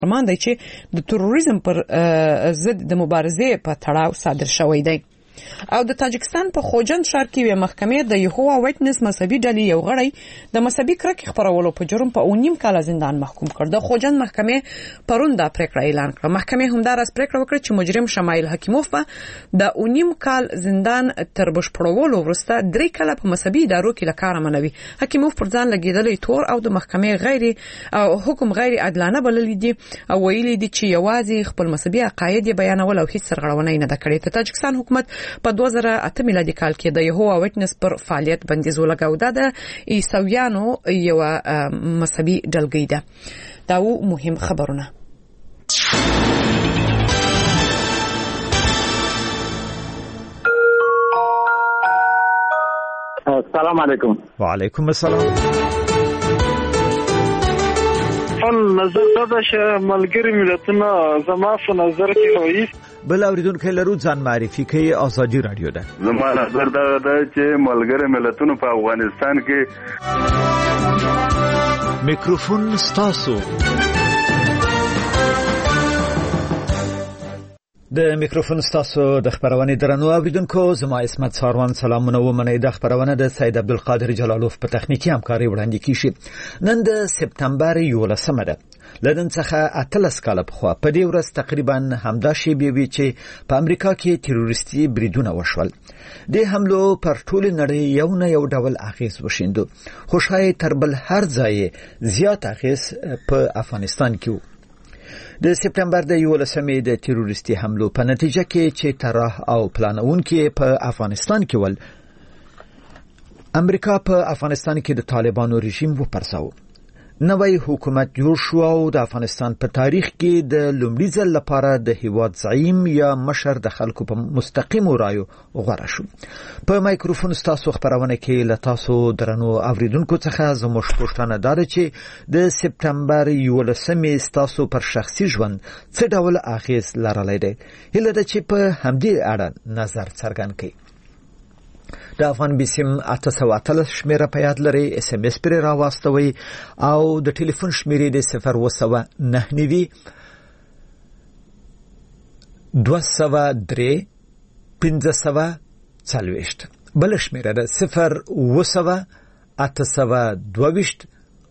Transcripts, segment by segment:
فرمان دی چې د تروریزم پر ضد د مبارزې په تړاو صادر شوی دی. او د تاجکستان په خوجند ښار کې یو محکمې د یهووا ویټنس مذهبي ډلې یو غړی د مذهبي کرکې خپرولو په جرم په 9 کال زندان محکوم کړ. د خوجند محکمې پرون دا پریکړه اعلان کړه. محکمې همداراز پریکړه وکړه چې مجرم شمایل حکیموف به د 9 کال زندان تر بشپړولو وروسته 3 کاله په مذهبي ادارو کې لکاره منوي. حکیموف پر ځان لګیدلې تور او د محکمې حکم غیر عادلانه بللی دي او ویلي دي چې یوازې خپل مذهبي عقاید بیانول او هیڅ سرغړونه نه ده کړې. د تاجکستان حکومت په 2008 میلادي کال کې د یهووا ویټنس پر فعالیت بندیز ولګاو. دا د عیسویانو یو مذهبي ډلګۍ ده. دا مهم خبرونه. السلام علیکم. وعلیکم السلام. نظر دا چې ملګری ملتونه زما په نظر کې وایي بل اوریدونکو لرو ځان معرفي کوي. آزادي رادیو ده. زما نظر دا چې ملګری ملتونه په افغانستان کې میکروفون ستاسو. د میکروفون ستاسو د خبرونه درنو اوریدونکو زما اسمت ساروان سلامونه ومنئ. د خبرونه د سید عبدالقادر جلالوف په تخنیکی همکاري وړاندې کیږي. نن د سپتمبر 11 ده. لدن څخه 13 کال پخوا په دې ورځ تقریبا همدا شی وی چې په امریکا کې تروریستي بریدونه وشول. د حملو پر ټول نړۍ یو نه یو ډول اغیز وشیندو. خو شاید تر بل هر ځای زیات اغیز په افغانستان کې و. د سپتمبر د 11 د تروریستي حملو په نتیجه کې چې طرح او پلانونکو په افغانستان کې ول امریکا په افغانستان کې د طالبانو رژیم وپرځاو. نوی حکومت جوړ شو او د افغانستان په تاریخ کې د لومړي ځل لپاره د هیواد زعیم یا مشر د خلکو په مستقیم رایو غوړه شو. په مایکروفون ستاسو خبرونه کې له تاسو درنو اوریدونکو څخه زموږ پوښتنه ده چې د سپتمبر 11 ستاسو پر شخصي ژوند څه ډول اغیز لرلی دی. هیله ده چې په همدې اړه نظر څرګند کړئ. د افغان بیسیم 813 شمیره په یاد لري. اس ام اس پر راواستوي او د ټلیفون شمیره د 019 203 1540. بل شمیره د 0 822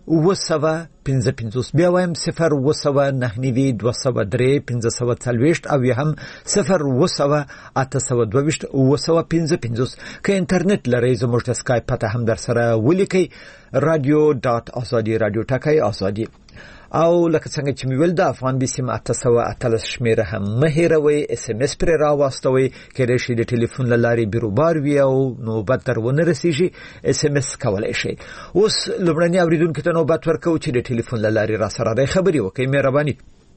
1550. بیا وایم 0 203 1540 او هم 0 822 1550. که انټرنیټ لرئ زموږ د اسکایپ پته هم در سره ولیکئ radio.azadi radio ټکای ازادي. او لکه څنګه چې میول د افغان بیسیم 813 شمیره هم مهیروي. اس ام اس پر راواستوي کله چې د ټلیفون لاري بیروبار وی او نوبت درونه رسیږي اس ام اس کولای شي. اوس لومړنی اوریدونکو ته نوبت ورکو چې د ټلیفون لاري را سره د خبري وکي. مهرباني.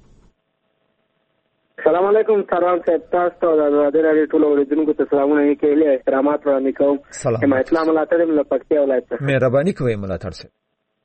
السلام علیکم سلام صاحب. تاسو د رادیو ټول اوریدونکو ته سلامونه کوي. احترامات وړاندې کوم. ما اسلام ملاتړ مل پکتیا ولایت. مهرباني کوي ملاتړ صاحب.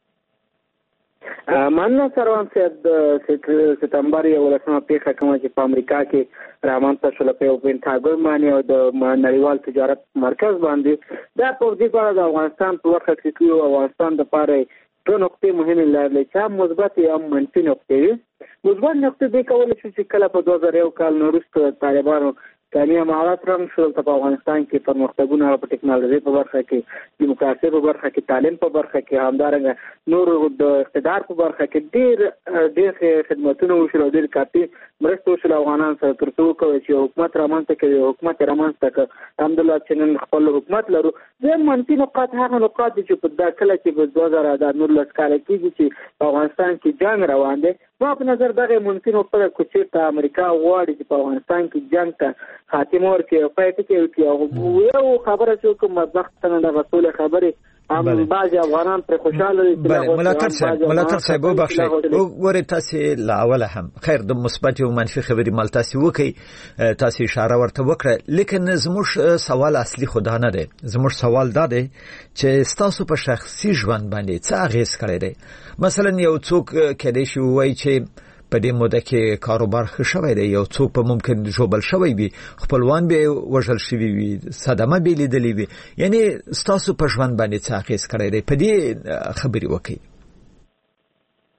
ماننا سروان صاحب د سپتمبر 11 پیښه کومه چې په امریکا کې رامنځته شوه په پینټاګون باندې او د نړیوال تجارت مرکز باندې دا په دې اړه د افغانستان په وخت کې او افغانستان د پاره ټول نقطې مهمه لري چې مثبت یا منفي نقطې. مثبت نقطې د کول چې کله په 2001 کال وروسته طالبانو کامیاب مهارت رم شول په افغانستان کې پرمختګونه په ټکنالوژي په برخه کې، دیموکراسي په برخه کې، تعلیم په برخه کې، همدارنګه نور د اقتدار په برخه کې ډېر خدماتونه وشول، ډېر کافي مرسته وشول افغانان سره تر څو کوي چې حکومت رامنځته کوي، حکومت رامنځته کوي. الحمدلله چې نن خپل حکومت لرو. زه منفي نقاط هغه نقاط چې په داخله کې په 2019 کال کې چې په افغانستان کې جنگ روان دی، ما په نظر دغه منفي نقطه کوچې ته امریکا غواړي چې په افغانستان کې جنگ ته خاتمه ورکړي او پای ټکی وکړي. او یو خبره چې کوم مطلق نه غوښتل خبره هم بعض افغانان پر خوشاله دي. ملاتړ صاحب وبخښئ وګورئ تاسو لا اوله هم خیر د مثبت او منفي خبرې مال تاسو وکي، تاسو اشاره ورته وکړه، لیکن زموږ سوال اصلي خدا نه دی. زموږ سوال دا دی چې تاسو په شخصي ژوند باندې څه اغیز کړی دی. مثلا یو څوک کله شي وایي چې په دې موده کې کاروبار ښه شوی دی، یو څوک په ممکن جوبل شوی وي، خپلوان به وژل شوی وي، صدمه به لیدلې وي. یعنی تاسو په ژوند باندې څه اغیز کړی دی، په دې خبرې وکړئ.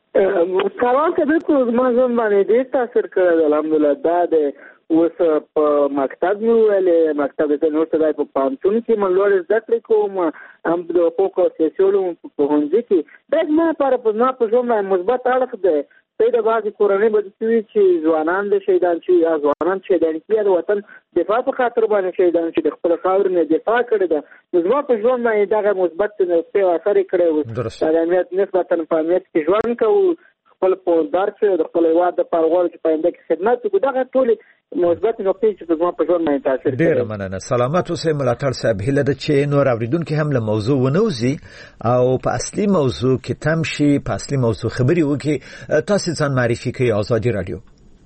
کاروان کې بالکل ما ځم باندې ډېر تاثیر کړی الحمدلله. دا د اوس په مکتب مې ویلې مکتب ته نور څه دی په پوهنتون کې من لوړې زده کړې کوم هم د حقوقو او سیاسي علومو په پوهنځي کې. دا زما لپاره په زما په ژوند باندې مثبت اړخ دی. څه د بعضې کورنۍ به داسې وي چې ځوانان د شهیدان شي یا ځوانان شهیدان کړي یا د وطن دفاع په خاطر باندې شهیدان شي د خپل خاورې نه دفاع کړې ده. نو زما په ژوند باندې دغه مثبت نقطې اثر یې کړی و. د امنیت نسبتا په امنیت کې ژوند کوو، خپل پوهدار شو، د خپل هېواد دپاره غواړو چې په آینده کې خدمت وکړو. دغه ټولې مثبت نقطې چې زما په ژوند باندې تاثیر کوي. ډېره مننه. سلامت اوسئ ملاتړ صاحب. هیله ده چې نور اورېدونکي هم له موضوع ونوځي او په اصلي موضوع کې تم شي، په اصلي موضوع خبرې وکړي. تاسو ځان معرفي کړئ. آزادي رادیو.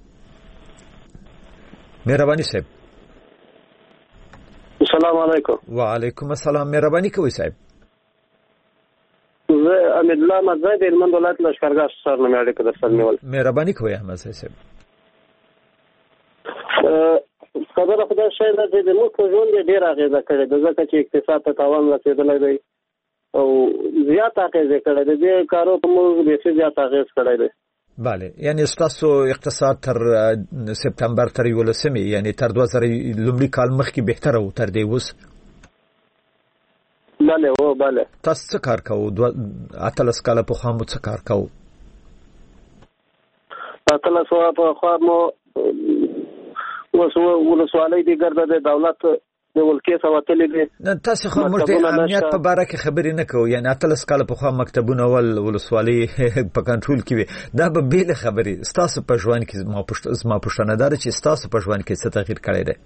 مهرباني صاحب. السلام علیکم. وعلیکم السلام. مهرباني کوئ صاحب. زه امید الله احمدزی د هلمند ولایت لښکرګاه سر نه مې اړیکه درسره نیول. مهرباني کوئ احمدزی صاحب. خبره خدای شاید ده چې موږ په ژوند کې ډېره اغېزه کړې ده، ځکه چې اقتصاد ته تاوان رسېدلی دی او زیات اغېزې کړی دی. دې کارو په موږ بیخي زیات اغېز کړی دی. بله، یعنی ستاسو اقتصاد تر سپتمبر تر 11 یعنی تر 2000 لومړي کال مخکې بهتره و تر دې اوس؟ بله و بله. تاسو څه کار کوو؟ 18 کاله پخوا مو څه کار کوو؟ 18 کاله پخوا مو ولسوالۍ دې ګرده د دولت د ولکې څخه وتلې دي. تاسو خو موږ د امنیت په باره کې خبرې نه کوو. یعنی 18 کاله پخوا مکتبونه ولسوالۍ په کنټرول کې وي. دا به بېله خبرې. ستاسو په ژوند کې زما پوښتنه دا ده چې ستاسو په ژوند کې څه تغییر کړی دی؟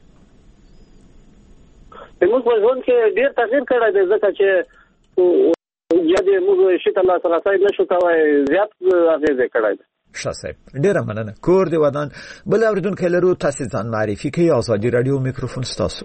موږ په ژوند کې ډېر تغییر کړی دی، ځکه چې یا دې موږ شي ته لاسته رسای نشو کولی، زیات اغېزې کړی دی. ښه صاحب، ډېره مننه. کور دې ودان. بل اورېدونکی لرو. تاسو ځان معرفي کړئ. آزادي رادیو میکروفون ستاسو.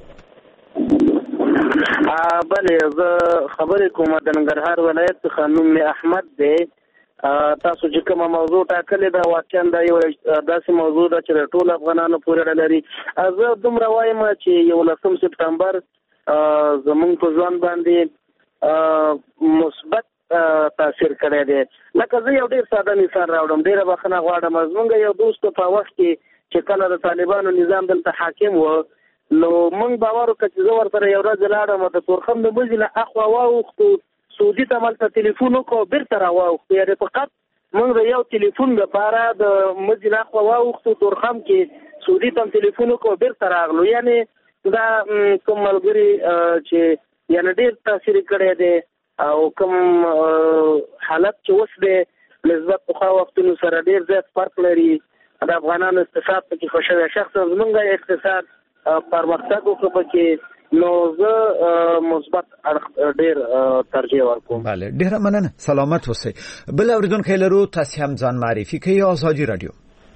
بله، زه خبرې کوم د ننګرهار ولایت څخه. نوم مې احمد دی. تاسو چې کومه موضوع ټاکلې ده واقعا دا یو داسې موضوع ده چې د ټولو افغانانو پورې اړه لري. زه دومره وایم چې 11 سپتمبر زموږ په ژوند باندې مثبت تاثیر کړی دی. لکه زه یو ډېر ساده مثال راوړم، ډېره بخښنه غواړم. زموږ یو دوست په وخت کې چې کله د طالبانو نظام دلته حاکم و، نو موږ باور وکړ چې زه ورسره یو ورځ لاړم د تورخم د مزي له اخوا واوښتو، سعودي ته ملته تلیفون وکړو، بیرته راواوښتو. یعنې فقط موږ د یو تلیفون لپاره د مزي له اخوا واوښتو تورخم کې، سعودي ته تلیفون وکړو، بیرته راغلو. یعنې دا کوم ملګري چې یعنې ډېر تاثیر کړی دی او کوم حالت چې اوس دی نسبت پخوا وختونو سره ډېر زیات فرق لري. د افغانانو اقتصاد پکې خوشوي. شخصا زموږ اقتصاد پرمختګ وکړ پکې، نو زه مثبت اړخ ډېر ترجیح ورکوم. بله، ډېره مننه. سلامت اوسئ. بل اورېدونکی لرو. تاسو هم ځان معرفي کړئ. آزادي رادیو.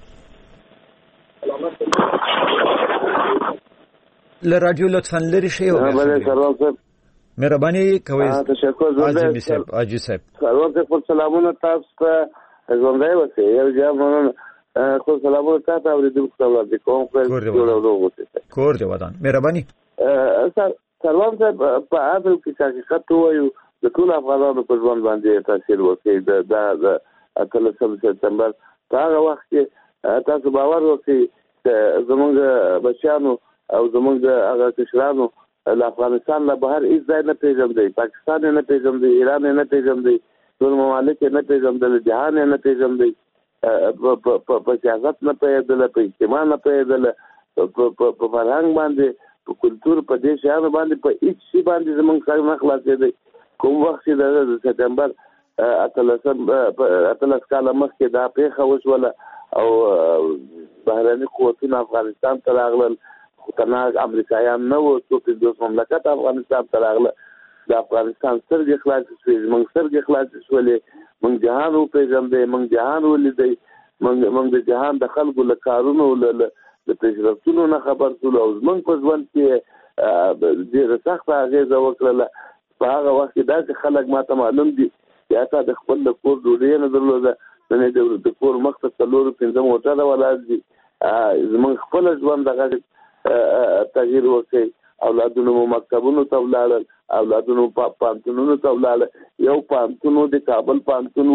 له رادیو لطفا لرې شئ. بله سلام صاحب. مهرباني کوئ. تشکر. حاجي صاحب. حاجي صاحب. سلام صاحب. سلامونه تاسو ته ژوندی اوسئ. یو ځای مننه. خو سلامونه تاسو ته اورېدونکو ته وړاندې کوم. کور دې ودان. مهرباني. سلام صاحب، په اصل کې حقیقت ووایو د ټولو افغانانو په ژوند باندې تاثیر وکړي. د 18 سپتمبر په هغه وخت کې تاسو باور وکړئ چې زموږ بچیانو او زموږ هغه کشرانو له افغانستان نه بهر هیڅ ځای نه پېژندی. پاکستان یې نه پېژندی، ایران یې نه پېژندی، ټول ممالک یې نه پېژندل، جهان یې نه پېژندی، په سیاست نه پوهېدله، په اجتماع نه پوهېدله، په فرهنګ باندې، په کلتور، په دې شیانو باندې، په هیڅ شي باندې زموږ سر نه خلاصېدی. کوم وخت چې د سپتمبر 18 کاله مخکې دا پېښه وشوله او بهرني قوتونه افغانستان ته راغلل، خطرناک امریکایان نه وو، څو 50 مملکت افغانستان ته راغله. د افغانستان سترګې خلاصې شوې، زموږ سترګې خلاصې شولې، موږ جهان وپېژندی، موږ جهان ولیدی، موږ د جهان د خلکو له کارونو د پیشرفتونو نه خبر شولو او زموږ په ژوند کې ډېره سخته اغېزه وکړله. په هغه وخت کې داسې خلک ما ته معلوم دي چې حتی د خپل د کور ډوډۍ نه درلوده، نن د کور مخ ته 4-5 موټره ولاړ دي. زموږ خپل ژوند دغه تغییر وکړي. اولادونو مو مکتبونو ته ولاړل، اولادونو پوهنتونونو ته ولاړل. یو پوهنتون د کابل پوهنتون و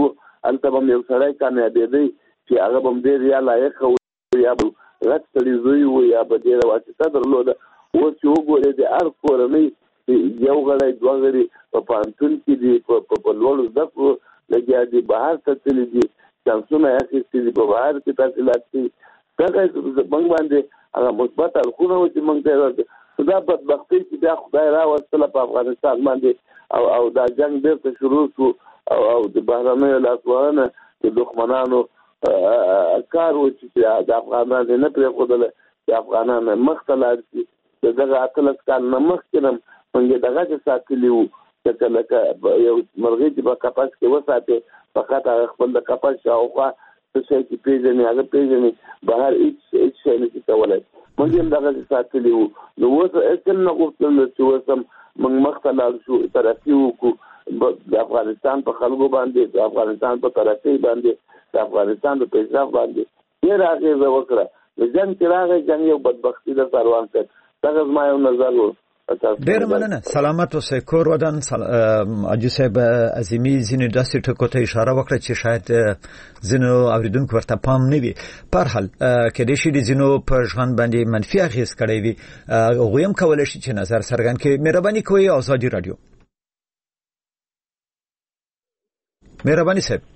انت به یو سړی کامیابېدی چې هغه به ډېر یا لایق او یا غټ سړي زوی و یا به ډېره واسطه درلوده. اوس چې وګورئ د هر کورنۍ یو غړی دوه غړي په پوهنتون کې دي، په لوړو زده کړو لګیا دي، بهر ته تللي دي، چانسونه یې اخیستي دي، په بهر کې تحصیلات کوي. دغه موږ باندې هغه مثبت اړخونه وو چې موږ ته دا بدبختي چې بیا خدای راوستله په افغانستان باندې او دا جنګ بیرته شروع شو او د بهرنیو لاسوهنه د دښمنانو کار و چې د افغانان نه پرېښودله چې افغانان مخته لاړ شي. دغه 18 کال نه مخکې هم موږ دغه چې ساتلي وو چې لکه یو مرغۍ چې په قفس کې وساتې فقط هغه خپل د قفس شاوخوا څه شی چې پېژني هغه پېژني، بهر هېڅ شی نه شي کولی. موږ هم دغه چې ساتلي وو. نو اوس هېڅ نه غوښتل چې اوس هم موږ مخته لاړ شو، ترقي وکړو د افغانستان په خلکو باندې، د افغانستان په ترقۍ باندې، د افغانستان په پیشرفت باندې ډېره اغېزه وکړه. د جنګ چې راغی جنګ یو بدبختي ده سروان صاحب. دغه زما یو نظر و. ډېر مننه. سلامت اوسئ. کور ودان. حاجي صاحب عظیمي ځینې داسې ټکو ته اشاره وکړه چې شاید ځینو اوریدونکو ورته پام نه وي. په هر حال کېدای شي د ځینو په ژوند باندې منفي اغېز کړی وي، هغوی هم کولی شي چې نظر څرګند کړي. مهرباني کوئ ازادي راډیو. مهرباني صاحب.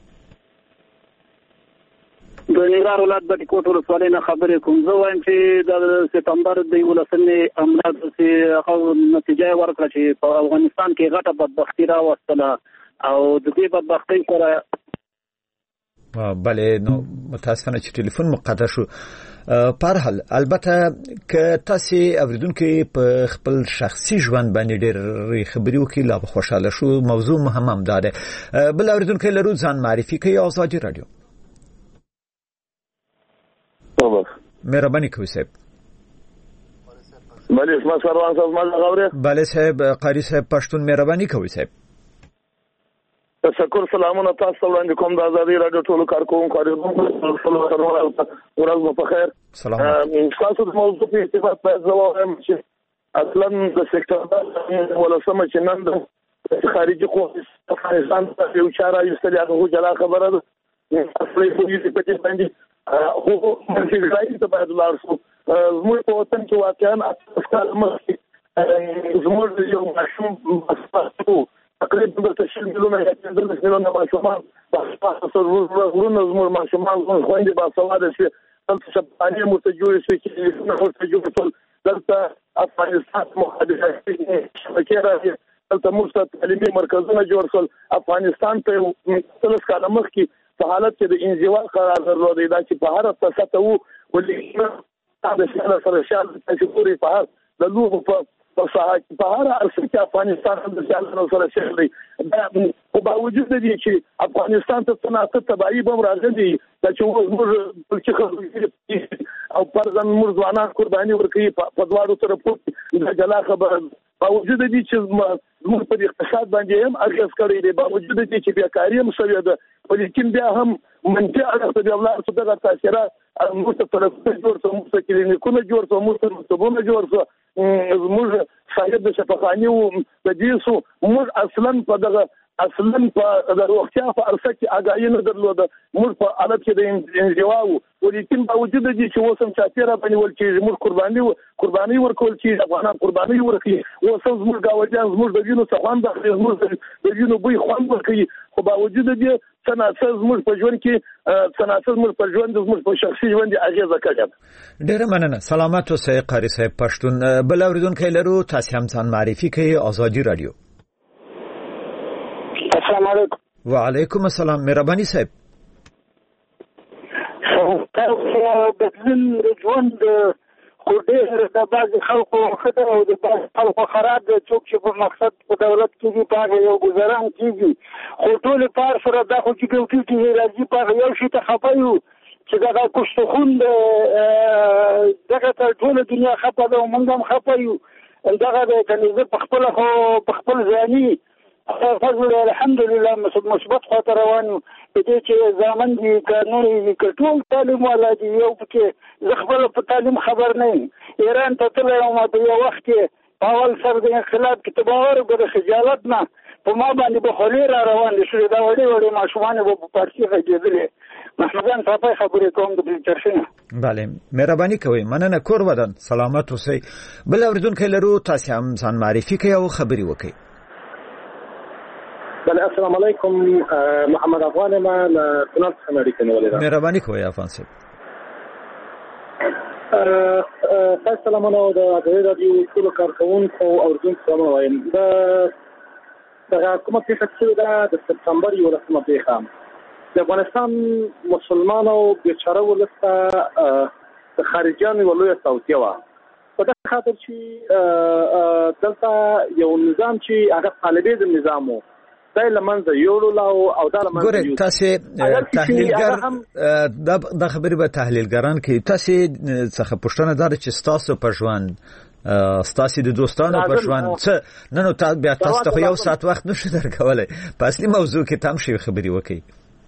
د ننګرهار ولایت بټي کوټ ولسوالۍ نه خبرې کوم. زه وایم چې د سپتمبر د 11مې حمله هغه نتیجه یې ورکړه چې په افغانستان کې غټه بدبختي راوستله او د دې بدبختۍ سره بله نو متاسفانه چې ټلیفون مقطع شو. په هر حال البته که تاسو اوریدونکو په خپل شخصي ژوند باندې ډېر خبرې وکړي لا خوشاله شو. موضوع مهم ده. بل اوریدونکو لرو ځان معرفي کوي. ازادي راډیو. مهرباني کوئ صاحب. بله اسما سروان صاحب ما غوړې. بله صاحب قاری صاحب پښتون. مهرباني کوئ صاحب. تشکر. سلامونه تاسو وړاندې کوم د ازادي راډیو ټولو کارکونکو ورځ مو په خیر. سلام. تاسو د موضوع په ارتباط په ځواب چې اصلا د سېکټر ولسمه چې نن د خارجي قوت افغانستان ته یو چاره ایستل هغه جلا خبره ده. اصلي پولیس په دې باندې خو چې راځي ته باید لاړ شو. زموږ په وطن کې واقعا افکار مخکې زموږ یو ماشوم تقریبا د 10 میلیونه یا 15 میلیونه ماشومان په ورونو زموږ ماشومان خويندې با سواده شي تاسو شپانې متجوړ شي چې نو متجوړ ټول دلته افغانستان مخالفه شبکې راځي. دلته موږ تعلیمي مرکزونه جوړ کړل. افغانستان ته 30 کال مخکې په حالت کې د انزوا قرار درلود دا چې په هر څه وو ولې دا شاله سره شاله چې پوری په هر د لوغو په صحه په هر ارسه کې افغانستان د شاله سره شاله دا په باوجود دي چې افغانستان ته صنعت تبعی بم راغلي چې موږ چې خو او پرځن موږ ځوانان قرباني ورکړي په دواړو طرفو د جلا خبره باوجود دي چې موږ په اقتصاد باندې هم اغیز کړی دی، باوجود دي چې بیکاری هم شوې ده، ولیکن بیا هم منطقي اړخ د ولر څخه دغه تاثیرات موږ ته طرفونه جوړ شو، موږ ته کلینیکونه جوړ شو، موږ ته مکتبونه جوړ شو، موږ صاحب د شفاخاني او د دې سو موږ اصلا په دغه په روغتیا په ارسه کې اگاهی نه درلوده، موږ په حالت کې د انزوا وو، ولیکن باوجود دي چې وسم چاپیره باندې ول چې موږ قرباني ورکول چې افغانان قرباني ورکړي، وسم موږ گاوډیان موږ د وینو څخه د موږ د وینو بوی خوند ورکړي، خو باوجود دي تناسب موږ په ژوند کې تناسب موږ په ژوند موږ په شخصي ژوند اغیزه کړې. ډیره مننه. سلامات اوسئ قاری صاحب پښتون. بل اوریدونکو لرو تاسو هم ځان معرفي کړئ. ازادي رادیو. السلام علیکم. وعلیکم السلام. مهرباني صاحب. بدلون ژوند خو ډېر د بعضې خلکو ښه ده او د بعضې خلکو خراب ده، څوک چې په مقصد په دولت کې دي په هغه یو ګزاران کېږي، خو ټولې پار سره دا خو چې ډیوټي کې راځي په هغه یو شي ته خفه یو چې دغه کشتخون دغه ته ټوله دنیا خفه ده او موږ هم خفه یو. دغه دی که نه زه په خپله خو په خپل ځاني فضل الحمدلله مثبت خواته روان یو، په دې چې زامن دي که نور دي که ټول تعلیم والا دي، یو پکې زه خپله په تعلیم خبر نه یم. ایران ته تللی وم په یو وخت کې په اول سر د انقلاب کې ته باور وکړه خجالت نه په ما باندې به خولې را روان دي شو دا وړي ماشومان به په پارسي غږېدلې محمدان صاحب خبرې کوم د چرشنه. بله مهرباني کوئ. مننه. کور ودان سلامت اوسئ. بل اوریدونکو لرو تاسو هم ځان معرفي کړئ او خبري وکړئ. بله السلام علیکم محمد افغان ما له کونړ څخه اړیکه نیولې ده. مهرباني کوئ افغان صاحب. تاسو سلامونه د غږ رادیو ټول کارکونکو او اوریدونکو سلام وایم. دا کومه پیښه چې ده د سپتمبر 11مه پیښه د افغانستان مسلمانانو بیچاره ولسته د خارجيانو ولوي توصيه و په دغه خاطر چې دلته یو نظام چې هغه طالبیزم نظام و دا لمنځه یوړل او دا لمنځه ګوره تاسو تحلیلګر د خبرې به تحلیلګران کې تاسو څخه پوښتنه ده چې تاسو په ژوند ستاسو د دوستانو په ژوند څه نن بیا تاسو ته یو ساعت وخت نشو درکولای په اصلي موضوع کې تم شي خبري وکړي.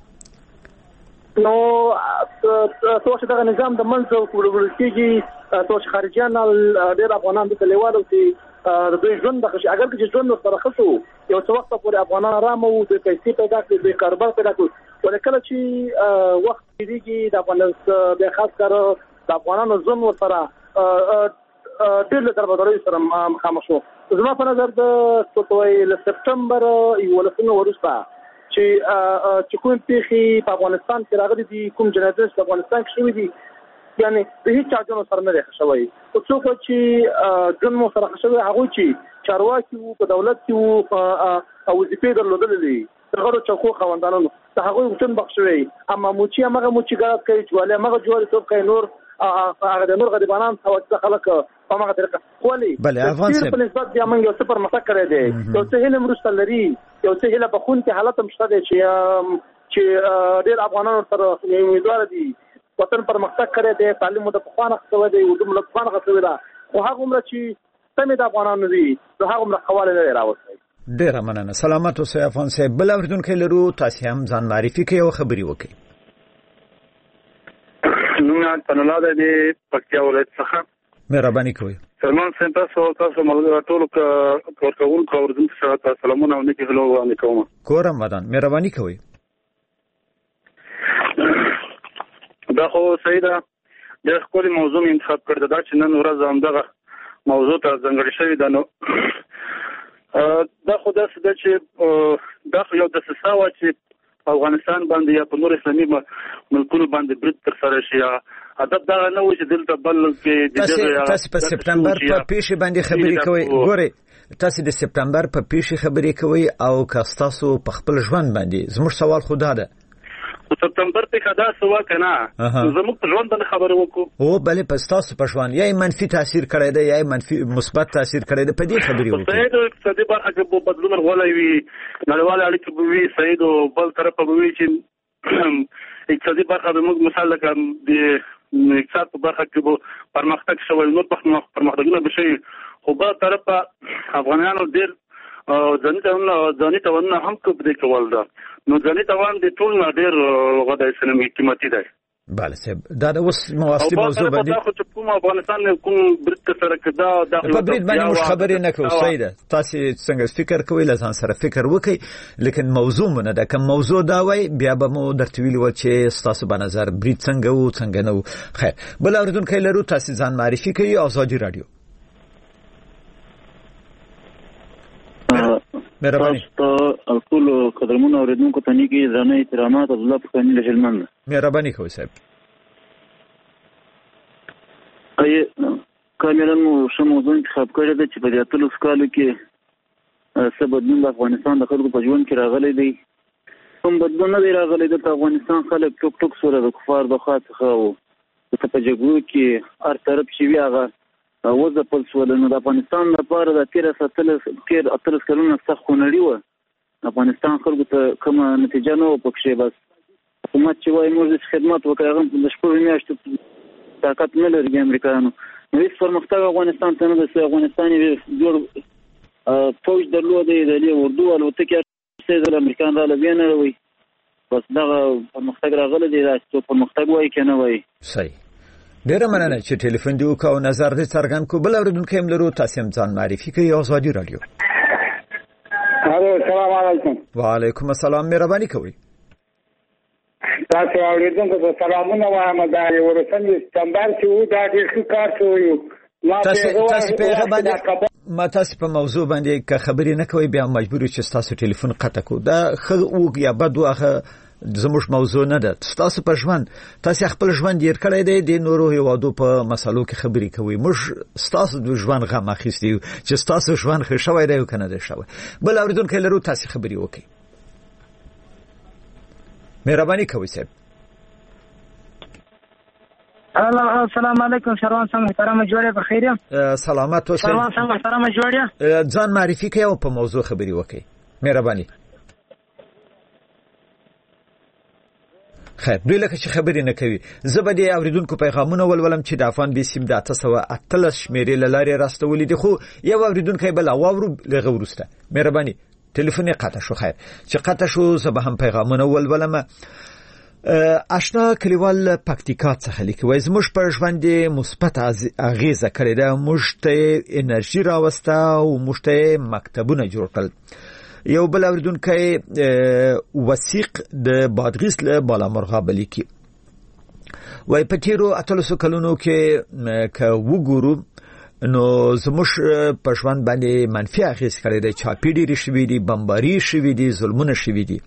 نو تاسو دغه نظام د منځو کولول کېږي تاسو خارجيان ډېر افغانان د لیوالو چې د دوی ژوند د اگر چې ژوند سره خصو یو څو وخت پورې افغانان رامو د پیسې پیدا کړي د کاروبار پیدا کړي ولکه چې وخت کېږي د افغانستان د خاص کار د افغانانو ژوند سره ډېر له دربدرۍ سره مخامخ شو. زما په نظر د سپتمبر 11 وروسته چې کوم پیښې په افغانستان کې راغلي دي کوم جنایتونه په افغانستان کې شوي دي یعنی د هیڅ چاجونو سره نه ښه شوی او څوک چې جن مو سره ښه شوی هغه چې چارواکي وو په دولت کې وو او وظیفې درلودلې دغه چوکو خوندانو ته هغه وطن بخښوي اما موچي هغه موچي ګرځي کوي چې ولې هغه جوړ څوک کوي نور هغه د نور غریبانان او خلک په هغه طریقه خولي بله افغان صاحب په نسبت بیا موږ یو څه پرمختګ کړی دی یو څه هله مرسته لري یو څه هله بخون کې حالت هم شته چې ډېر افغانانو سره امیدوار دي وطن پرمختګ کړی دی تعلیم د پخوانه خو دی د ملت پخوانه خو دی او هغه عمر چې سمې د افغانانو دي نو هغه عمر حواله نه راوځي. ډېر مننه. سلامت اوسئ افغان صاحب. بل اوریدونکو لرو تاسو هم ځان معرفي کړئ او خبري وکړئ. نوم تنلاده دی پکتیا ولایت څخه. مهرباني کوئ. سلمان صاحب تاسو ملګرو ټول کارکونکو او اوریدونکو سره سلامونه او نیکی هلو وړاندې کوم. کورم ودان. مهرباني کوئ. دا خو سیده د خپل موضوع انتخاب کړی دا چې نن ورځ همدغه موضوع ته ځانګړی شوی ده. نو دا خو داسې ده چې دا خو یو دسیسه وه چې افغانستان باندې یا په نور اسلامي ملکونو باندې برید ترسره شي. هدف دا نه و چې دلته بل کې تاسو په سپتمبر په پیښې باندې خبرې کوئ. ګورئ تاسو د سپتمبر په پیښې خبرې کوئ او که تاسو په خپل ژوند باندې زموږ سوال خو دا ده سپتمبر په خدا سوا کنه زموږ په ژوند باندې خبرې وکړو او بلې په تاسو په ژوند یا منفي تاثیر کړی دی یا منفي مثبت تاثیر کړی دی په دې خبرې وکړو. سید اقتصادي برخه کې به بدلون غوړی وي نړیوال اړیکې به وي سید او بل طرف به وي چې اقتصادي برخه به موږ مثال لکه د اقتصاد په برخه کې به پرمختګ شوی نور پرمختګونه به شي خو بل طرف افغانانو ډېر ځاني توان هم کوي کول ده نو ځاني توان د ټول نه ډېر غوډه سنمي قیمتي دی. بله صاحب دا د اوس مواصلي موضوع باندې خو چې کوم افغانستان کوم برید سره کدا د برید باندې موږ خبرې نه کوو. سیده تاسو څنګه فکر کوئ لازم سره فکر وکړئ لیکن موضوع نه ده کوم موضوع دا وای بیا به مو درته ویل و چې تاسو په نظر برید څنګه وو څنګه نه وو. خیر بل اوریدونکو لرو تاسو ځان معرفي کړئ آزادي رادیو. مهرباني تاسو ټول قدرمن اوریدونکو ته نیکی درنه احترامات الله پخوانی له جلمن. مهرباني کوئ صاحب. کاملا مو ښه موضوع انتخاب کړی ده چې په دې اتلس کالو کې څه بدلون د افغانستان د خلکو په ژوند کې راغلی دی. کوم بدلون نه دی راغلی دلته افغانستان خلک ټوک ټوک سره د کفار د خوا څخه او دلته په جګړو کې هر طرف چې وي هغه وځپل شول. نو د افغانستان لپاره د تېر اتلس کلونه سخت خونړي وه. افغانستان خلکو ته کومه نتیجه نه وه پکښې. بس حکومت چې وایي موږ داسې خدمت وکړو هغه د شپږو میاشتو طاقت نه لري امریکایانو. نو هېڅ پرمختګ افغانستان ته نه ده. افغانستان یې جوړ فوج درلودی د دې اردو الوتکې څه امریکایان راله بیا نه روي. بس دغه پرمختګ راغلی دی دا چې پرمختګ وایي که نه وایي. صحیح. ډیره مننه چې ټلیفون دی وکاو نظر دې څرګند کو. بل اوریدونکو هم لرو تاسو هم ځان معرفي کړئ. آزادي رادیو. السلام علیکم. وعلیکم السلام. مهرباني کوئ. تاسو اوریدونکو ته سلامونه وایم. دا یو ورسنی سپتمبر چې و دا ډېر ښه کار شوی. ما تاسو په موضوع باندې که خبرې نه کوي بیا مجبور چې تاسو ټلیفون قطع کو. دا خو او یا بد واخه زموږ موضوع نه ده. تاسو په ژوند تاسو خپل ژوند ډیر کړی دی د نورو هیوادو په مسالو کې خبرې کوي. موږ تاسو د ژوند غم اخیستی چې تاسو ژوند ښه شوی دی او کنه دی شوی. بل اوریدونکو لرو تاسو خبرې وکړي. مهرباني کوئ صاحب. السلام علیکم. شروان څنګه محترم جوړه په خیر یم. سلامات اوسئ. شروان څنګه محترم جوړه. ځان معرفي کړئ او په موضوع خبرې وکړئ. مهرباني. خیر دوی لکه چې خبرې نه کوي. زبدي اوریدونکو پیغامونه ولولم چې د افغان بي سیم د 813 شمیرې لارې راستولې دي خو یو اوریدونکو بل واورو لغه ورسته. مهرباني ټلیفون قطع شو. خیر چې قطع شو زه هم پیغامونه ولولم. آشنا کلیوال پکتیکا څخه لیکي وای زموږ پر ژوند مثبت اغیزه کړې ده. موږ ته انرژي راوسته او موږ ته مکتبونه جوړ کړل. یو بل اوریدونکو وثیق د بادغیس له بالامرغه لیکي وای په تیرو 800 کلونو کې که وګورو نو زموږ په ژوند باندې منفي اغیز کړی دی. چاپی ډیری شوی دي، بمباری شوی دي، ظلمونه شوی دي.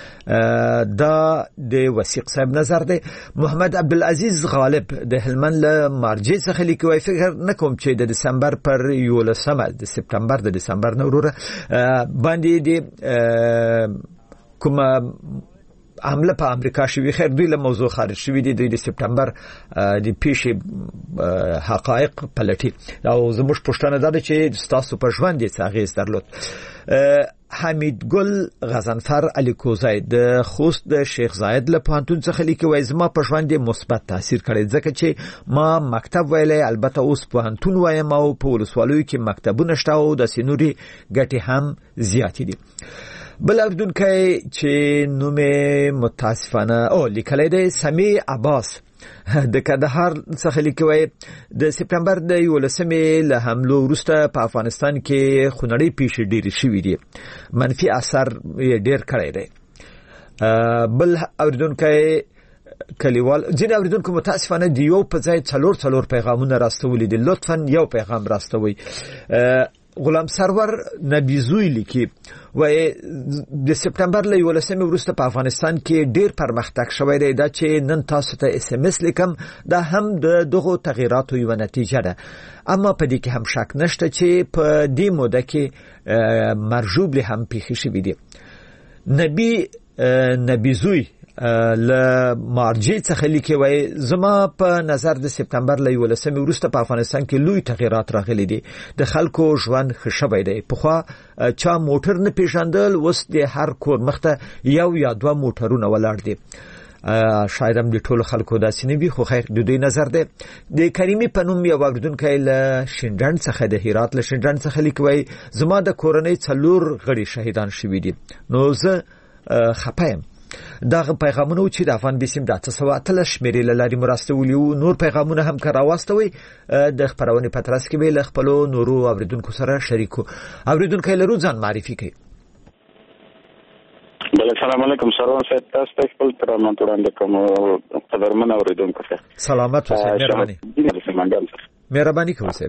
دا د وثیق صاحب نظر دی. محمد عبدالعزیز غالب د هلمند له مارجې څخه لیکي وای فکر نکوم چې د دسمبر پر 11 د سپتمبر د دسمبر نوروره باندې د کوم حمله په امریکا شوی. خیر دوی له موضوع خارج شوی دي. دوی د سپتمبر د پیښې حقایق پلټي او زموږ پښتنه ده چې تاسو په ژوند یې اغیز درلود. حمید ګل غزنفر علی کوزای د خوست د شیخ زاید له پانتون څخه لیکي وای زما په ژوند مثبت تاثیر کړی ځکه چې ما مکتب ویلې البته اوس پانتون وایم او په ولسوالیو کې مکتبونه شته او د سینوري ګټي هم زیات دي. بل اوریدونکو چې نومه متاسفانه او لیکلای دی سمی عباس د کندهار څخه لیکوي د سپتمبر د 11 له حملو وروسته په افغانستان کې خونړۍ پیښې ډېرې شوې دي. منفي اثر ډېر کړی دی. بل اوریدونکو کلیوال ځینې اوریدونکو متاسفانه دی یو په ځای څلور پیغامونه راستولي دي. لطفاً یو پیغام راستوي. غلام سرور نبیزوی لیکي وای د سپتمبر له 11 وروسته په افغانستان کې ډیر پرمختګ شوی دی. دا چې نن تاسو ته SMS لیکم دا هم د دغه تغیراتو یو نتیجه ده. اما په دې کې هم شک نشته چې په دې موده کې مرجوب له هم پیښې شوې دي. نبیزوی له مارجې څخه لیکي وای زما په نظر د سپتمبر له 11 وروسته په افغانستان کې لوی تغیرات راغلي دي. د خلکو ژوند ښه شوی دی. پخوا چا موټر نه پیژندل، اوس د هر کور مخته یو یا دوه موټرونه ولاړ دي. شاید هم د ټولو خلکو داسې نه وي خو خیر د دوی نظر دی. د کریمي په نوم یو اوریدونکی له شینډن څخه د هرات له شینډن څخه لیکي وای زما د کورنۍ 4 غړي شهیدان شوي دي. نو زه خپایم. دا پیغامونه چې د افغان بي سیم د 813 شمیرې لارې مرستولي او نور پیغامونه هم کراوستوي د خبرونه پترس کې به خپل نورو اوریدونکو سره شریکو. اوریدونکو لرو ځان معرفي کوي. بل السلام علیکم. سلام صاحب تاسو ته خپل ترمن وړاندې کوم قدرمن اوریدونکو ته سلامات اوسئ. مهرباني کوئ صاحب.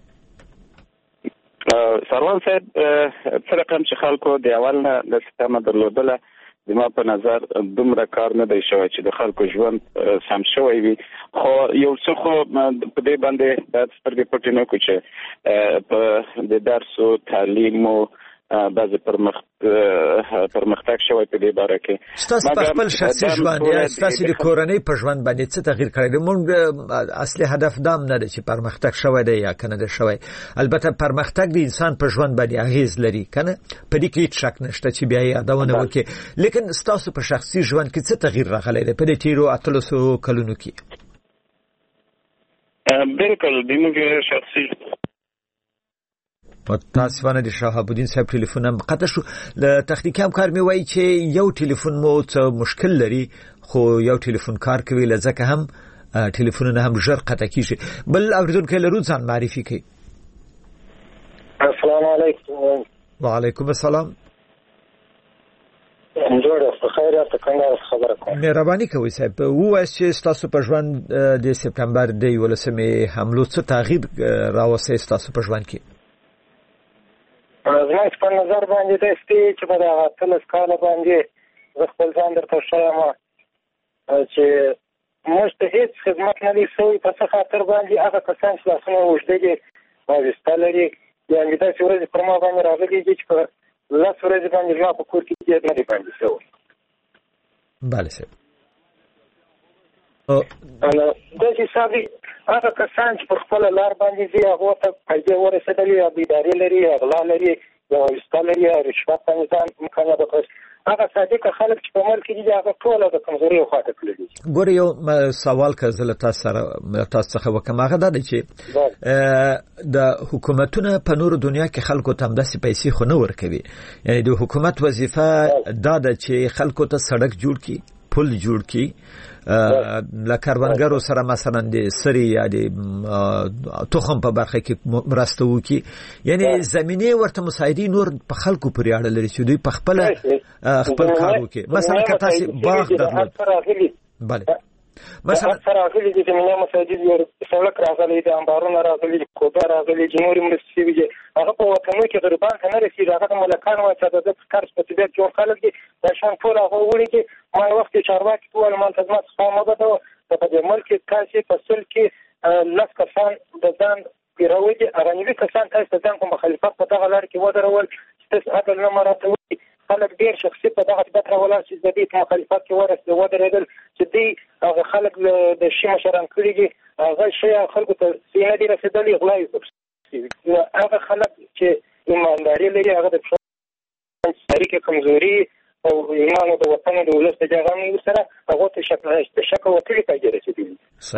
سروان صاحب سره کوم چې خلکو د اول نه د سیستم درلودله زما په نظر دومره کار نه دی شوی چې د خلکو ژوند سم شوی وي. خو یو څه خو په دې باندې د سترګې پټې نه کوي چې په د درس او تعلیم او بعضې پرمختګ شوی په دې باره کې. ستاسو په خپل شخصي ژوند یا ستاسو د کورنۍ په ژوند باندې څه تغییر کړی دی؟ موږ اصلي هدف دام نه دی چې پرمختګ شوی دی یا کنه دی شوی. البته پرمختګ د انسان په ژوند باندې اغیز لري کنه، په دې کې هیڅ شک نشته چې بیا یادونه وکړي. لیکن ستاسو په شخصي ژوند کې څه تغییر راغلی دی په دې تیرو 800 کلونو کې؟ بالکل د موږ شخصي متاسفانه د شهاب الدین صاحب ټلیفون هم قطع شو. له تخنیکی همکار می وایي چې یو ټلیفون مو څه مشکل لري خو یو ټلیفون کار کوي لځکه هم ټلیفونونه هم ژر قطع کیږي. بل اوریدونکو لرو ځان معرفي کوي. السلام علیکم. وعلیکم السلام. جوړ اوسه خیر ته څنګه خبره کوم مهرباني کوئ صاحب وایي چې تاسو په ژوند د سپتمبر د 11مې حملو څه تغییر راوستي تاسو په ژوند کې زما په نظر باندې د سپی چې په دغه تلس کال باندې زه خپل ځان درته شایم چې موږ ته هیڅ خدمت نه لري سوی په څه خاطر باندې هغه کسان چې لاسونه اوږده دي وایسته لري یعنې داسې ورځې پر ما باندې راغلي دي چې په لس ورځې باندې زما په کور کې دې نه دی باندې شوی بله صاحب داسې حساب هغه کسان چې پر خپله لار باندې ځي هغو ته پیسې ورسېدلي یا بیداري لري یا غلا لري یا وایسته لري یا رشوت باندې ځان مکلف کړي هغه صادق خلک چې په ملک کې دي هغه ټول د کمزوري خواته تللي دي ګوره یو سوال که زه له تاسو څخه وکړم هغه دا دی چې د حکومتونه په نورو دنیا کې خلکو ته همداسې پیسې خو نه ورکوي یعنی د حکومت وظیفه دا ده چې خلکو ته سړک جوړ کړي پل جوړ کړي له کاروانګرو سره مثلا د سری یا د تخم په برخه کې مرسته وکړي یعنی زمینه ورته مساعدي نور په خلکو پورې اړه لري چې دوی په خپل کار وکړي مثلا که تاسو باغ درلود بله مثلا راغلي دي زمینه مساعدي سړک راغلي دي انبارونه راغلي دي کوبه راغلي دي نور مرستې دي هغه په وطنو کې غریبان ته نه رسیدي هغه د ملکان وایي چې د کار په طبیعت جوړ خلک دي دا شان ټول هغه وړي چې ما وخت چارواکي ټول منتظمات خامه بده په دې ملک کاسي فصل کې لس کسان د ځان پیروي دي ارانوي کسان تاسو ځان کوم مخالفت په دغه لار کې ودرول چې عدل نه مراتب خلک ډیر شخصي په دغه بتر ولا چې د دې مخالفت کې ودرېدل چې دې هغه خلک د شي مشران کړی دي هغه شی خلکو ته سینه دي رسیدلې غلای هغه خلک چې ایمانداري لري هغه د تاریخ کمزوري او ایمان د وطن د ولس د جګړې سره هغه ته شک وکړي پیدا رسیدلی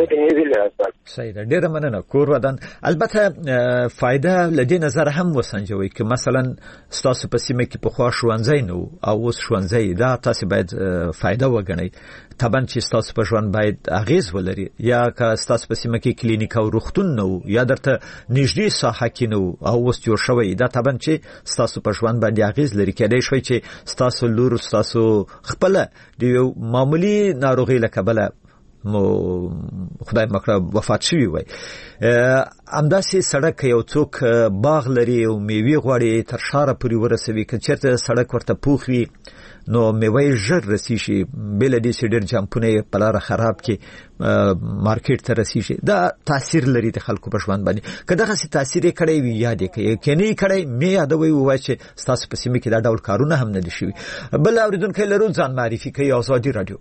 صحیح ده ډیره مننه کور ودان البته فائدہ لدی نظر هم وسنجوي چې مثلا تاسو په سیمه کې په خوا شوانځي نو او اوس شوانځي دا تاسو باید فائدہ وګڼئ طبعا چې تاسو په ژوند باید اغیز ولري یا که تاسو په سیمه کې کلینیک او روغتون نو یا درته نږدې ساحه کې نو او اوس جوړ شوی دا طبعا چې تاسو په ژوند باندې اغیز لري کېدای شي چې تاسو لور تاسو خپل د معمولی ناروغي لکبله مو خدای مکړه وفات شوی وای امداسي سړک یو څوک باغ لري او میوه غوړي تر شاره پورې ورسوي که چیرته سړک ورته پوخوي نو میوه ژر رسی شي بل دې سډر جامپونه په لار خراب کې مارکیټ ته رسی شي دا تاثیر لري د خلکو په ژوند باندې کله هغه تاثیر کړي وي یاد کوي کني کړي مې یادوي وای چې تاسو په سیمه کې دا ډول کارونه هم نه دي شوي بل اوریدونکو لرو ځان معرفي کوي آزادي رادیو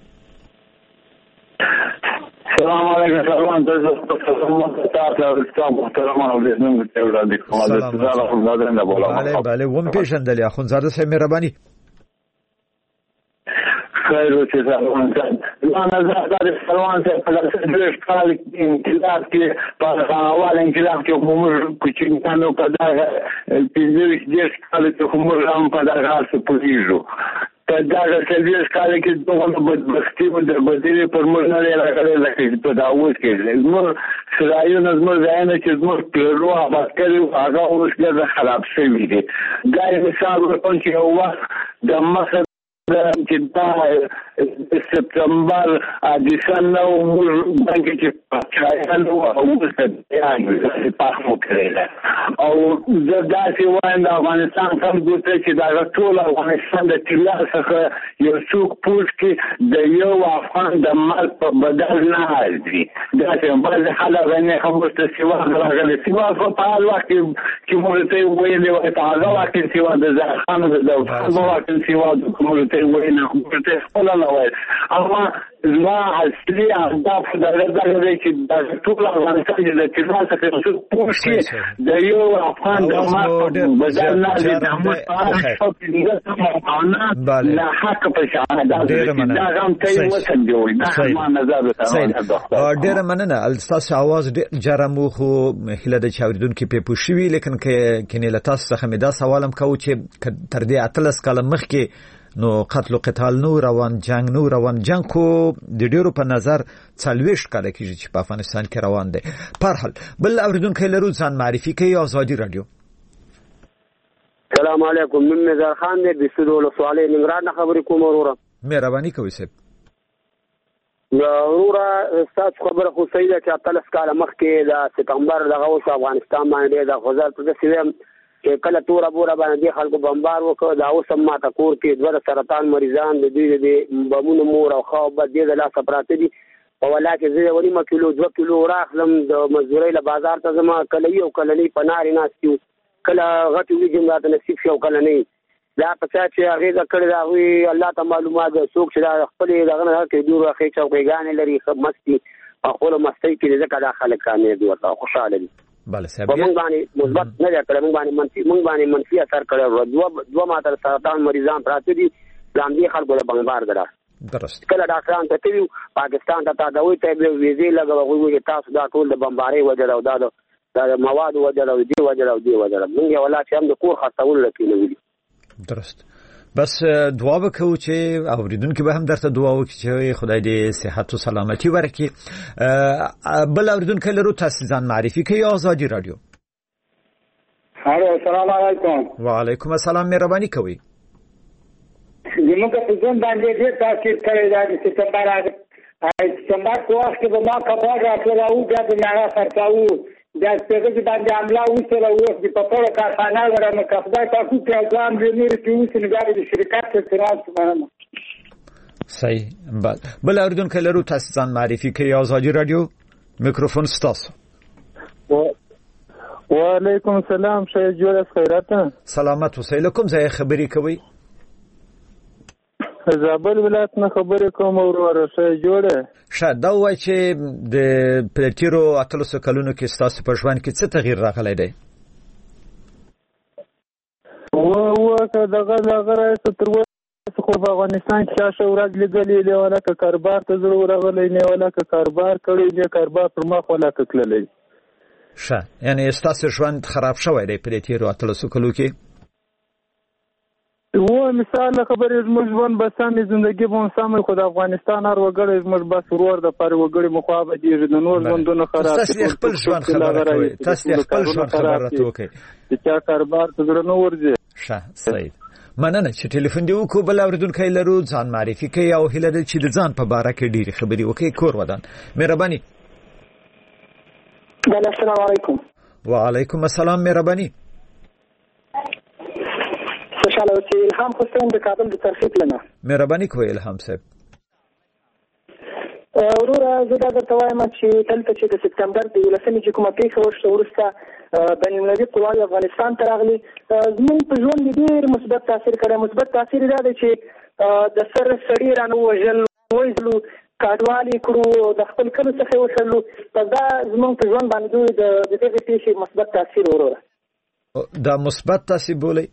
السلام علیکم سلام تاسو بله وم پیژندل اخوندزاده صاحب مهرباني خیر اوسه سلام انا زاد سلام ته په لاسه کال انقلاب کې په اول انقلاب کې کومر کوچینانو په دغه پیژنې کال کې کومر هم په دغه څه پولیسو په دغه سرویس کال کې دوه بدبختی و د بدیل پر موږ نه راغلي لکه په داوود کې موږ سرایونه موږ ځاینه چې موږ پیرو آباد کړو هغه اوس ډېر خراب شوی دی دا مثال ورکوم چې یو وخت د مخه چې دا سپتمبر دیسمبر باندې چې پاتایانو او څه پاخمو کړل او زرداسي وایم د افغانستان کوم دوته چې دا ټول افغانستان د طلا څخه یو څوک پوس کې د یو افغان د مال په بدل نه حاضري دا چې بعض حالات نه هم ورته سیوا راغلي سیوا په حال وخت کې موږ ته ویلې او هغه وخت سیوا د ځخان د وخت سیوا د کومه وینا کومه خپل نه وای اما زما اصلي اهداف دغه چې د ټول افغانستان د طلا څخه څو پوس کې د یو افغان د مال په بدل نه د موږ په لا حق په شهادت دا هم کوي وسنجوي دا ما نظر ته ډېر مننه الستاس आवाज جرمو خو هله د چاوریدون کې په پوښوي لیکن کې نه لتاس څخه مې دا سوالم کوم چې تر دې اتلس کال مخکې نو قتل او قتال نو روان جنگ کو د ډیرو په نظر 40 کال کېږي چې په افغانستان کې روان دي په هر حال بل اوریدونکو لرو ځان معرفي کوي آزادي رادیو السلام علیکم. نن نظر خان دې د سودول سوالې ننګرهار نه خبرې کوم وروره. مهرباني کوي صاحب. وروره تاسو خبره خو صحیح ده چې 13 کال مخکې د سپتمبر دغه اوس افغانستان باندې د غزل پر سیوم چې کله تور بوره باندې خلکو بمبار وکړ دا اوس هم ماته کور کې دوه سرطان مریضان د دوی د بمونو مور او خو بد دي د لاس پراته دي او ولکه زه ونی ما کیلو 2 کیلو راخلم د مزدوري له بازار ته زما کله یو کله نه پناري ناستیو کله غټي ویجن راته نصیب شو کله نه دا پچا چې هغه دا کړی دا وی الله ته معلومات څوک چې دا خپل دغه نه کې دوه اخی چوکیګان لري خمستی خپل مستی کې ځکه داخله کانې دی ورته خوشاله دي. بله صاحب موږ باندې مثبت نه کړی موږ باندې منفي اثر کړی دوه ماته سرطان مریضان پراته دي لاندې خلکو له بمبار درا درست کله ډاکټران ته تیو پاکستان ته تداوی ته ویزې لګوي تاسو دا ټول د بمباري وجه او دا مواد وجه او دی وجه او دی وجه موږ ولا چې هم د کور خاصول لکه درست. بس دعا وکړو چې اوریدونکو به هم درته دعا وکړي چې خدای دې صحت او سلامتی ورکړي. بل اوریدونکو لرو تاسو ځان معرفي کوي آزادی رادیو. هلو السلام علیکم. وعلیکم السلام. مهرباني کوي. زموږ په ځان باندې ډېر تاثیر کړی دی چې څنګه کوه چې به ما کباغ راځو بیا د نه خرڅاو دا څنګه چې باندې عمله وسره اوس د پټوله کارخانه ورنه کفدای تاسو ته ځان دې نه ریټیو سنګاري د شرکت څخه مننه. صحیح. بل اوریدونکو لرو تاسو ځان معرفي کوي آزادی رادیو. میکروفون ستاسو. وعلیکم السلام. شای جوړ خیرات. سلامت اوسئ. کوم ځای خبرې کوي؟ زابل ولایت نه خبرې کوم ورور شای جوړه. شاید دا وایي چې د پلتیرو 13 کلونو کې ستاسو په ژوند کې څه تغییر راغلی دی؟ که دغه راځي تر اوسه خو په افغانستان کې څه ورځ لیدلې دی ولا که کاروبار ته زړه راغلی نه ولا که کاروبار کړی دی کاروبار پر مخ ولا تکللی. یعنی ستاسو ژوند خراب شوی دی په تیرو 13 کلو کې؟ و مثال خبرې زموږ ژوند بسانه ژوندۍ به سم خو د افغانستان هر وګړی زموږ بس ورور د پر وګړي مخابه دي د نور ژوندونه خراب. تاسو خپل ژوند خبره کوي. تاسو خپل ژوند خبره توکي چې کاروبار ته زړه نه ورځي. صحیح. مننه چې ټلیفون دی وکړو. بل اوریدونکو لرو ځان معرفي کوي او هیله ده چې د ځان په باره کې ډېری خبرې وکړي. کور ودان. مهرباني. السلام علیکم. وعلیکم السلام. مهرباني. خوشاله اوسئ. الهام حسین د کابل د ترخیص لنه. مهرباني کوئ الهام صاحب. وروره زه دا درته وایم چې دلته چې د سپتمبر د 11 چې کومه پیښه وشوه وروسته بین المللي قواوې افغانستان ته راغلي زموږ په ژوند ډېر مثبت تاثیر کړی. مثبت تاثیر دا دی چې د سر سړي رانه وژل وژلو کډوالي کړو د خپل کلو څخه وشلو دا زموږ په ژوند باندې د دغه پیښې مثبت تاثیر وروره. دا مثبت تاثیر بولئ؟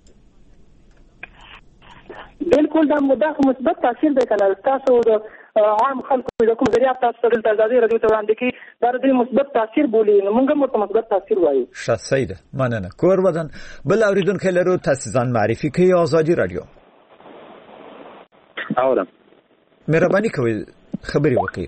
بالکل دا مثبت تاثیر دی کنه. تاسو د عام خلکو د کوم ذریعہ تاسو د آزادي رادیو ته وړاندې کی دا د مثبت تاثیر بولی نو موږ هم مثبت تاثیر وایو. صحیح ده. مننه. کور ودان. بل اوریدونکو لرو تاسو ځان معرفي کوي آزادی رادیو. اورم. مهرباني کوئ خبري وکړئ.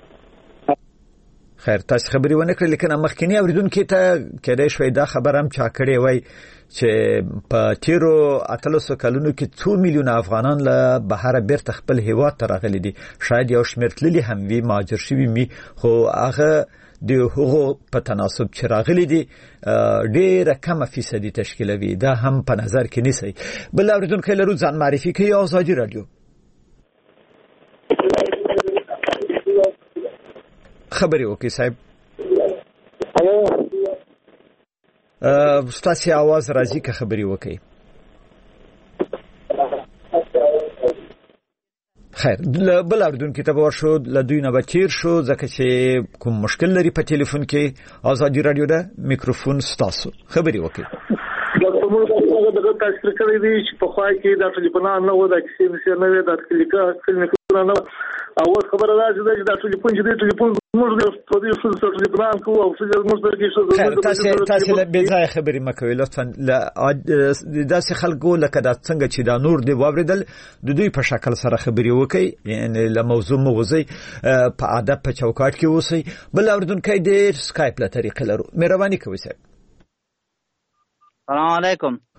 خیر تاسو خبري ونه کړئ لیکن مخکینی اوریدونکو ته کېدای شوی دا خبر هم چا کړی وای چې په تیرو 13 کلونو کې 2 میلیون افغانان له بهر بیرته خپل هیواد ته راغلي دي. شاید یو شمېر تللي هم وي مهاجر شوي وي خو هغه د هغو په تناسب چې راغلي دي ډېره کمه فیصدي تشکیلوي. دا هم په نظر کې نیسئ. بل اوریدونکو لرو ځان معرفي کوي آزادی رادیو. خبري وکړئ صاحب. ستاسو आवाज راځي که خبري وکړئ. خیر بل اوریدونکو ته ورشو له دوی نه بچیر شو ځکه چې کوم مشکل لري په ټلیفون کې. آزادی رادیو ده. میکروفون ستاسو. خبري وکړئ. د کومو دغه تاثیر کوي چې په خوا کې د ټلیفون نه و د کیسې نه و د ټلیفون نه او خبره راځي چې د ټلیفون چې د ټلیفون موږ د ټلیفون کوو او موږ د کیسې تاسو له بې ځای خبرې مکوئ لطفا. داسې خلکو لکه دا څنګه چې دا نور دی واوریدل د دوی په شکل سره خبرې وکړئ. یعنی له موضوع مو وځئ په ادب په چوکاټ کې اوسئ. بل اوریدونکی ډېر سکایپ له طریقې لرو. مهرباني کوئ صاحب. سلام علیکم.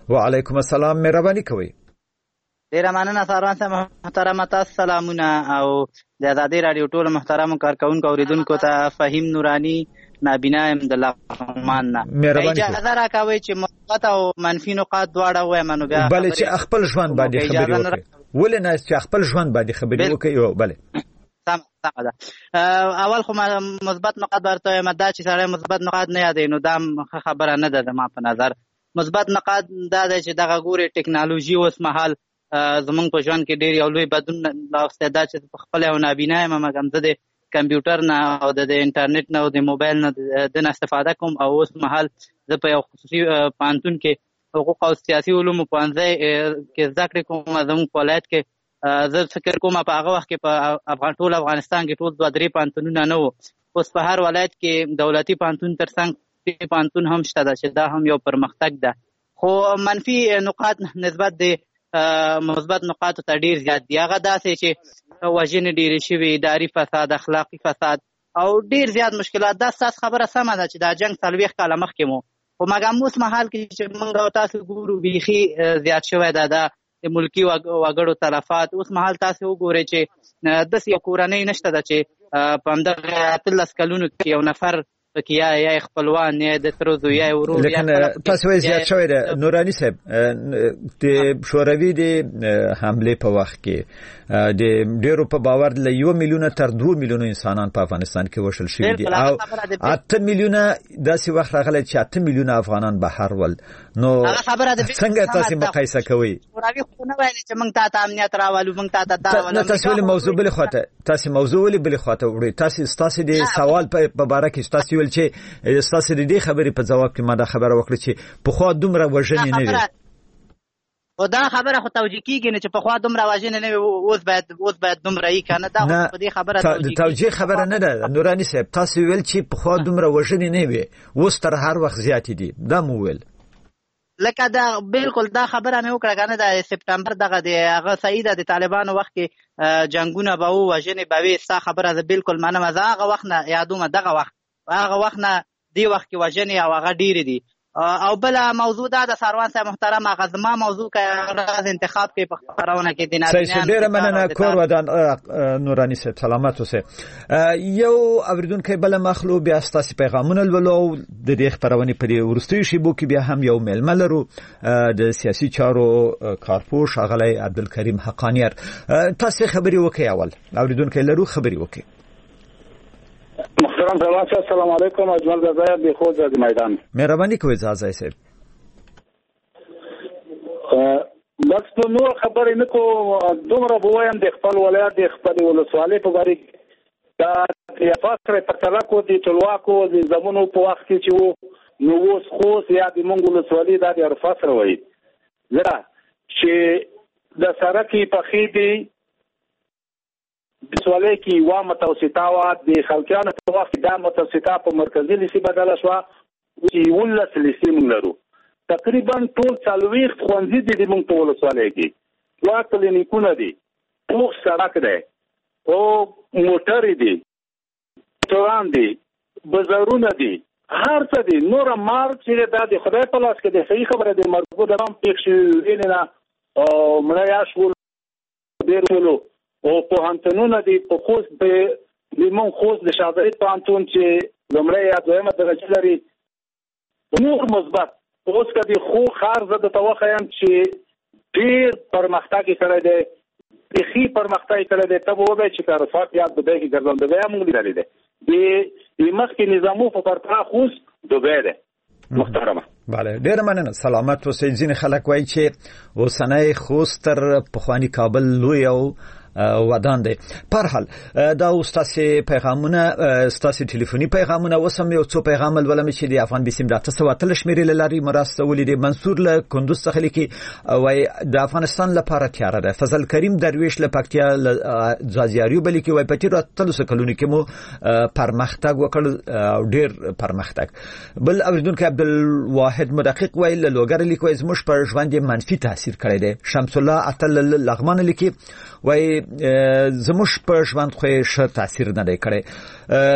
وعلیکم السلام، مهرباني کوئ. ډیره مننه ساروان صاحب محترمه، تاسو سلامونه او د آزادۍ رادیو ټول محترمو کارکونکو اوریدونکو ته فهیم نورانی نابینا ام د لغمان نه اجازه راکوي چې مثبت او منفي نقاط دواړه وایم. نو بیا بلې چې خپل ژوند باندې خبرې وکړي، ولې نه چې خپل ژوند باندې خبرې وکړي؟ بلې سم ده. اول خو مثبت نقاط ورته وایم، دا چې سړی مثبت نقاط نه یادوي نو دا خبره نه ده ما په نظر. مثبت نقاط دا دی چې دغه ګوري ټکنالوژي اوس مهال زمونږ په ژوند کې ډېر یو لوی بدلون راوستی. دا چې په خپله یو نابینا یم، مګر زه د کمپیوټر نه او د انټرنیټ نه او د موبایل نه د نه استفاده کوم. او اوس مهال زه په یو خصوصي پوهنتون کې حقوق او سیاسي علومو پوهنځی کې زده کړې کوم. زموږ په ولایت کې زه فکر کوم په هغه وخت کې په ټول افغانستان کې ټول 2-3 پوهنتونونه نه وو. اوس په هر ولایت کې دولتي پوهنتون تر څنګ پوهنتون هم شته ده چې دا هم یو پرمختګ ده. خو منفي نقاط نسبت د مثبت نقاطو ته ډیر زیات دي. هغه داسې چې وژنې ډېرې شوي، اداري فساد، اخلاقي فساد او ډیر زیات مشکلات. دا ستاسو خبره سمه ده چې دا جنګ 40 کاله مخکې مو، خو مګر اوس مهال کې چې موږ او تاسو ګورو بیخي زیات شوی ده د ملکي وګړو تلفات. اوس مهال تاسو وګورئ چې داسې یو کورنۍ نشته ده چې په همدغه 13 کلونو کې یو نفر پکې یا خپلوان یا د تر زوی یا ورور. لیکن تاسو یې زیات شوی ده نورانی صاحب. د شوروي د حمله په وخت کې د ډیرو په باور له 1 میلیون تر 2 میلیون انسانان په افغانستان کې وشل شوي دي او 8 میلیونه داسې وخت راغلی چې 8 میلیونه افغانان بهر ول. نو څنګه تاسو مقایسه کوئ؟ شوروي خو نه ویل چې موږ ته امنیت راولو، موږ ته دا راولو. تاسو ولې موضوع بل خواته وړي؟ تاسو د سوال په باره کې تاسو ول چې تاسو د دې خبرې په جواب کې ما دا خبره وکړه چې په خوا دومره وژنې نه وي. او دا خبره خو توجیه کیږي نه چې په خوا دومره وژنې نه وي، اوس باید دومره یې کنه. دا په دې خبره توجیه خبره نه ده نورانی صاحب. تاسو ویل چې په خوا دومره وژنې نه وي، اوس تر هر وخت زیات دي. دا مو ویل لکه دا بالکل دا خبره مې وکړه کنه. د سپتمبر دغه د هغه سعیده د طالبانو وخت کې جنگونه به وو، وژنې به وي. ستا خبره زه بالکل منم. زه هغه وخت نه یادوم، دغه وخت نه دی وخت کې وژنې او هغه ډېرې دي. او بل موضوع دا د ساروان صاحب محترم هغه زما موضوع کې انتخاب کې په خبرونه کې د نارینه ډېره مننه. کور ودان نورانی صاحب سلامت اوسه. یو اوریدونکو بل مخلو بیا ستاسو پیغامونه ولولو د دې خبرونه په دې ورستوي شیبو کې بیا هم یو میلمه لرو د سیاسي چارو کارپوش اغلی عبدالکریم حقانیار. تاسو خبري وکي اول اوریدونکو لرو خبري وکي. محترم سلام، السلام علیکم. اجمل رضا دی خود د میدان. مهرباني کوئ زازای صاحب. بس په نور خبرې نه کوم. دومره بوایم د خپل ولایت د خپل ولسوالۍ په اړه دا یا فکر په تلکو د ټولواکو د زمونو په وخت کې چې وو نو اوس خو یا د مونږ ولسوالۍ د عرفات روي زرا چې د سرکې په خېدي د سوالې کې وا متوسطه وا د خلکانو په وخت دا متوسطه په مرکزي لیسي بدله شو چې ولس لیسي موږ لرو. تقریبا ټول 40 خوندې دي موږ په ولسوالۍ کې. وا کلینیکونه دي، پوخ سړک دی او موټر دي، توران دي، بازارونه دي، هر څه دي. نور مارک چې دا د خدای په لاس کې د صحیح خبره د مرګو د رام پېښ شي نه او مړ یا شو ډېرولو او په هانتونونه دي. په خوست د لیمون خوست د شاذری پانتون چې زمړی یا دویمه درجه لري. نور مثبت اوس کدي خو خار زده توخیم چې ډیر پرمختګ کړی دی، تخي پرمختګ کړی دی. ته وایي چې کارفات یاد بده کې ګرځول دی موږ لري دی د مخکې نظامو په پرتله خوست دوبه دی. محترمه بله ډیر مننه. سلامت اوسئ. ځینې خلک وایي چې اوسنۍ خوست تر پخوانی کابل لوی او ودان دی. په هر حال دا استاسو پیغامونه استاسو ټلیفوني پیغامونه وسم یو څو پیغام ولوم چې د افغان بسم ډاټا سواتل شمیرې لاري مراسته ولې منصور له کندوز څخه لیکي وای د افغانستان لپاره تیار ده. فضل کریم درویش له پکتیا ځاځیاریو بلې کې وای پټی راتلو سکلونی کې مو پرمختګ وکړ ډیر پرمختګ. بل اوریدونکو عبدالواحد مدقق وای له لوګر لیکوي زموږ پر ژوند منفي تاثیر کړی دی. شمس الله اتل لغمان لیکي وای زموږ په ژوند خو ښه تاثیر نه دی کړی.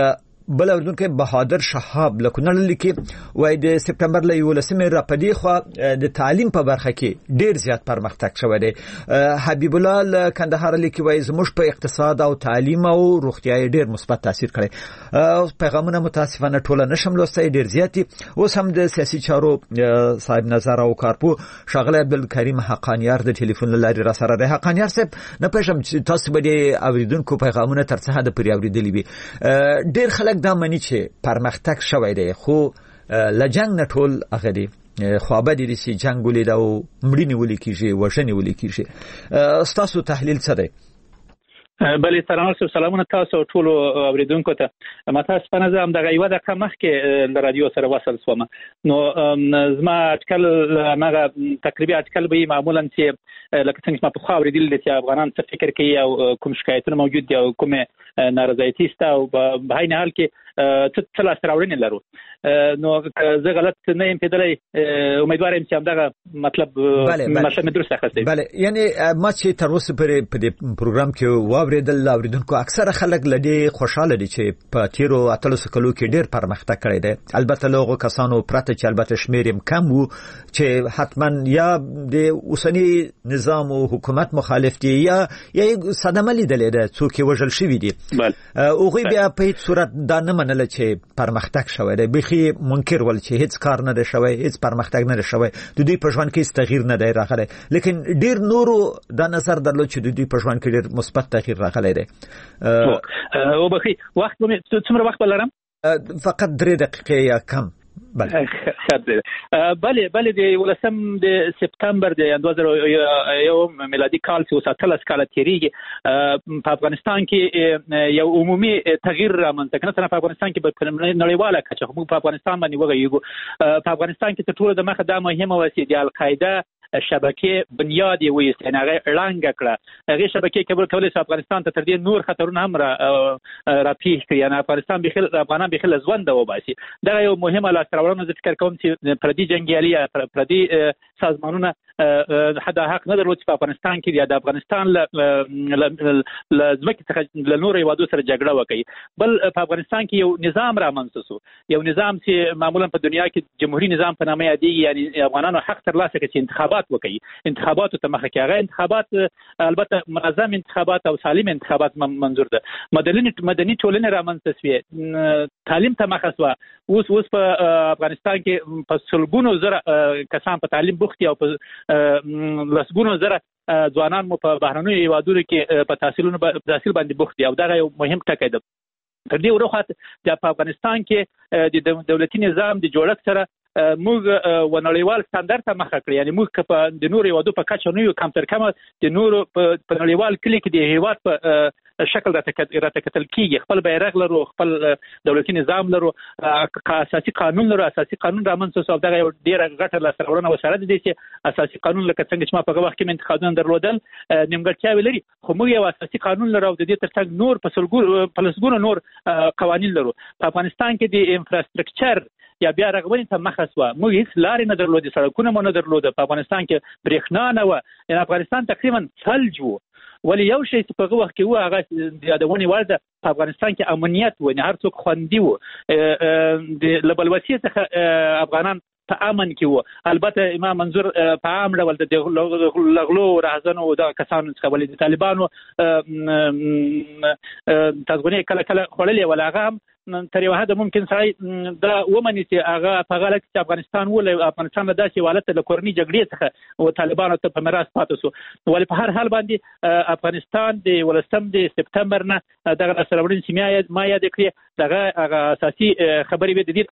بل اوردونکو بهادر شهاب لکونل لیکي وای د سپتمبر ل 11 را پدې خو د تعلیم په برخه کې ډیر زیات پرمختګ شوی دی. حبیب الله کندهار لیکي وای زموږ په اقتصاد او تعلیم او روغتیا ډیر مثبت تاثیر کړی. پیغامونه متاسفانه ټوله نشم لوستای ډیر زیاتی. اوس هم د سیاسي چارو صاحب نظر او کارپو شغله عبدالکریم حقانیار د ټلیفون لاري را سره ده. حقانیار صاحب نه پېژم چې تاسو به د اوریدونکو پیغامونه ترڅه د پری اوریدلې وي. ډیر خلک دا مني چې پرمختګ شوی دی خو لجنګ نه ټول هغه دی خوابه دي چې جنگ ولید او مړینه ولې کیږي وژنې ولې کیږي. تاسو تحلیل څه دی؟ بلې سلامونه تاسو ټول اوریدونکو ته. متاسفانه زه هم دغه یو دقیقه مخکې د رادیو سره وصل شوم نو زما اټکل هغه تقریبا اټکل به معمولا چې لکه څنګه ما په خو اوریدل چې افغانان څه فکر کوي او کوم شکایتونه موجود دي او کوم نارضایتي ستا او په هاي حال کې څه لاس راوړنې لرو. نو زه غلط نه یم پیدلای امیدوار یم چې همدغه مطلب مطلب درست اخستې. بله یعنی ما چې تر اوسه په دې پروګرام کې واوریدل اوریدونکو اکثره خلک لدی خوشاله دي چې په تیرو اتلسو کلو کې ډیر پرمختګ کړی دی. البته لوغو کسانو پرته چې البته شمیر کم وو چې حتما یا د اوسنی نظام او حکومت مخالف دي یا صدمه لیدلې ده څوک وژل شوی دي. اوغه بیا په هیڅ صورت دا نه منل چې پرمختګ شوی دی. بخي منکر ول چې هیڅ کار نه دی شوی هیڅ پرمختګ نه دی شوی د دوی په ژوند کې تغییر نه دی راغلی. لیکن ډیر نورو دا نظر درلود چې د دوی په ژوند کې ډیر مثبت تغییر راغلی دی. او بخي وخت څومره وخت ولرم؟ فقط 3 دقیقې یا کم. بله د 18 د سپتمبر د 2001 میلادي کال چې وساتل کال تیریږي په افغانستان کې یو عمومي تغییر رامنځته کړ. په افغانستان کې په نړیواله کچه موږ په افغانستان باندې وګورئ. په افغانستان کې ټول د مخه دا مهمه وسیله د القاعده شبکه بنیاد یې وایي چې هغه اړانګ کړه. هغه شبکه کولای شي افغانستان ته تر دې نور خطرونه هم را پیښ کړي. یعنی افغانستان بخل افغانان بخل ځوند وباسي. دا یو مهمه لاسته زه فکر کوم چې پردي جنگیالي یا پردي سازمانونه حدا حق نه درلود چې په افغانستان کې د افغانستان له ځمکې څخه له نورو هیوادو سره جګړه وکړي. بل په افغانستان کې یو نظام رامنځته شو، یو نظام چې معمولا په دنیا کې جمهوریت نظام په نامه یادېږي. یعنی افغانانو حق ترلاسه کړي چې انتخابات وکړي. انتخاباتو ته مخه کړي. هغه انتخابات البته منظم انتخابات او سالم انتخابات منظور ده. مدني ټولنه رامنځته شوه، تعلیم ته مخه شوه. اوس په افغانستان کې په سلګونو زره کسان په تعلیم بوخت او په لسګونو زره ځوانان مو په بهرنیو هیوادونو کې په تحصیل باندې بوخت دي او دا یو مهم ټکی ده. تر دې وروسته په افغانستان کې د دولتي نظام د جوړښت سره موږ ونړیوال ستاندرد ته مخه کړی. یعنی موږ په د نورو هیوادو په کچه نه یو کم تر کمه د نورو په نړیوال کلی کې د هیواد په شکل راته کتل کیږي. خپل بیرغ لرو، خپل دولتي نظام لرو، اساسي قانون لرو. اساسي قانون رامنځته شو. دا یو ډیره غټه لاسته راوړنه وسره ده چې اساسي قانون لکه څنګه چې ما په وخت کې انتخابونه درلودل نیمګړتیاوې لري، خو موږ یو اساسي قانون لرو او د دې ترڅنګ نور په لسګونو نور قوانین لرو. په افغانستان کې د انفراستراکچر یا بیا رغونې ته مخه شوه. موږ هیڅ لارې نه درلودې، سړکونه مو نه درلوده. په افغانستان کې برېښنا نه وه. یعنې افغانستان تقریبا ثلج و. ولی یو شی چې په هغه وخت کې و هغه د یادونې وړ ده، په افغانستان کې امنیت و. یعنې هر څوک خوندي و. له بلوسې څخه افغانان په امن کې و. البته امام منظور په عام ډول د لغلو راځنو د کسانو څخه ولې د طالبانو تاسو کله کله خړلې ولا هغه هم تر یو حد ممکن سړی دا ومني چې هغه په غلط چې افغانستان ولې افغانستان له داسې حالت له کورنۍ جګړې څخه او طالبانو ته په میراث پاتې شو. ولې په هر حال باندې افغانستان د 18 د سپتمبر نه دغه سرورین سیمه ما یاد کړی. دغه اساسي خبرې به د دې